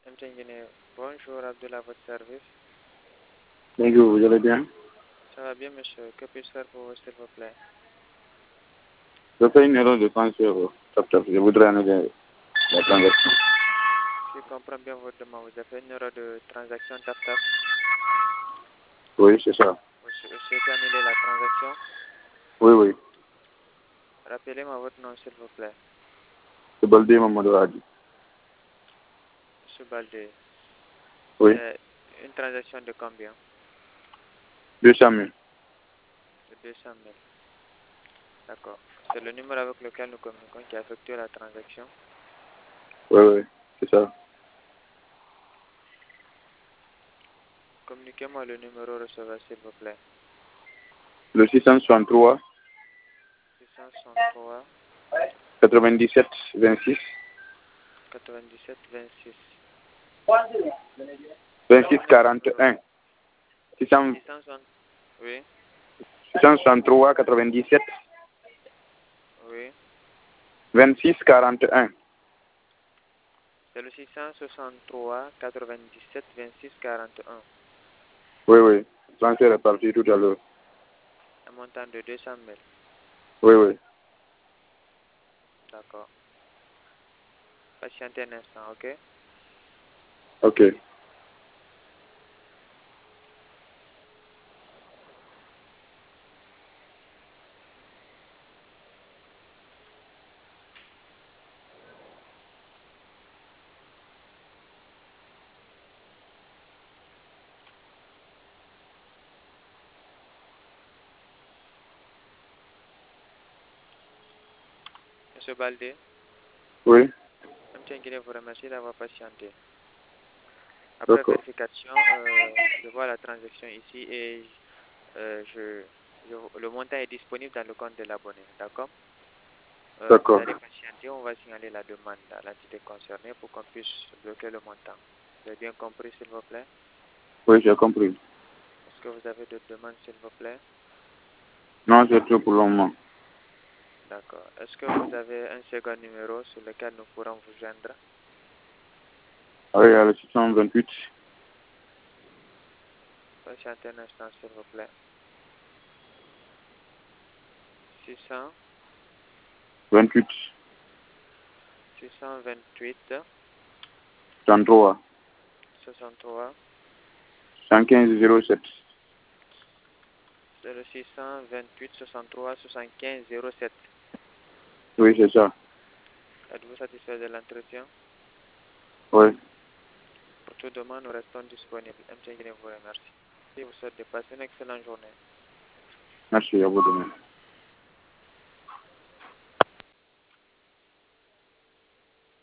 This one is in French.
Bonjour, Abdullah, votre service. Bonjour, vous allez bien? Ça va bien, monsieur. Que puis-je faire pour vous, s'il vous plaît? Je fais une erreur de 100 euros. Je voudrais annuler la transaction. Si je comprends bien votre demande, vous avez fait une erreur de transaction TapTap. Oui, c'est ça. Vous souhaitez annuler la transaction? Oui, oui. Rappelez-moi votre nom, s'il vous plaît. C'est Baldé Mamadou Hadi. Monsieur Baldé. Oui. C'est une transaction de combien? 200 000. De 200 000. D'accord. C'est le numéro avec lequel nous communiquons qui a effectué la transaction. Oui, oui, c'est ça. Communiquez-moi le numéro receveur, s'il vous plaît. Le 663 663 97 26 97 26 26 41. 660. Oui, 663 97 oui. 26 41. C'est le 663 97 26 41. Oui, oui. Le transfert est parti tout à l'heure. Un montant de 200 000. Oui, oui. D'accord. Patientez un instant, ok? Ok. Monsieur Baldé, Oui. M. Guinée vous remercie d'avoir patienté. Après D'accord. vérification, je vois la transaction ici et le montant est disponible dans le compte de l'abonné, d'accord? Vous D'accord. allez patienter, on va signaler la demande à l'entité concernée pour qu'on puisse bloquer le montant. Vous avez bien compris, s'il vous plaît? Oui, j'ai compris. Est-ce que vous avez d'autres demandes, s'il vous plaît? Non, c'est tout pour le moment. D'accord. Est-ce que vous avez un second numéro sur lequel nous pourrons vous joindre? Ah oui, il y a le 628 Patientez un instant, s'il vous plaît. 600 28 628 33 63 115 07. 0628 63 75 07. Oui, c'est ça. Êtes-vous satisfait de l'entretien? Oui. Pour toute demande, nous restons disponibles. M. Guinée vous remercie. Je vous souhaite de passer une excellente journée. Merci à vous de même.